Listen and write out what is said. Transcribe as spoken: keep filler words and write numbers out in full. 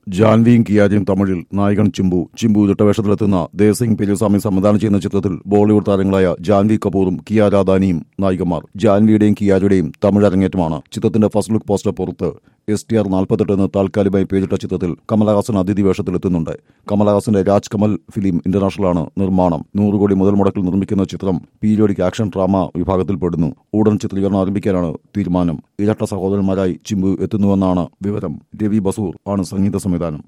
ജാൻവിയും കിയാരിയും തമിഴിൽ നായകൻ ചിമ്പു ചിമ്പു ഇരട്ടവേഷത്തിലെത്തുന്ന ദേവ്സിംഗ് പെരിയസ്വാമി സംവിധാനം ചെയ്യുന്ന ചിത്രത്തിൽ ബോളിവുഡ് താരങ്ങളായ ജാൻവി കപൂറും കിയാര അദാനിയും നായികമാർ. ജാൻവിയുടെയും കിയാരയുടെയും തമിഴ് അരങ്ങേറ്റമാണ്. ചിത്രത്തിന്റെ ഫസ്റ്റ് ലുക്ക് പോസ്റ്റർ പുറത്ത്. എസ് ടി ആർ നാൽപ്പത്തെട്ട് എന്ന് താൽക്കാലികമായി പേരിട്ട ചിത്രത്തിൽ കമലഹാസൻ അതിഥി വേഷത്തിലെത്തുന്നുണ്ട്. കമലഹാസന്റെ രാജ് കമൽ ഫിലിം ഇന്റർനാഷണലാണ് നിർമ്മാണം. നൂറ് കോടി മുതൽ മുടക്കിൽ നിർമ്മിക്കുന്ന ചിത്രം പീരിയോഡിക് ആക്ഷൻ ഡ്രാമ വിഭാഗത്തിൽപ്പെടുന്നു. ഉടൻ ചിത്രീകരണം ആരംഭിക്കാനാണ് തീരുമാനം. ഇരട്ട സഹോദരന്മാരായി ചിമ്പു എത്തുന്നുവെന്നാണ് വിവരം. രവി ബസൂർ ആണ് സംഗീത സംവിധാനം.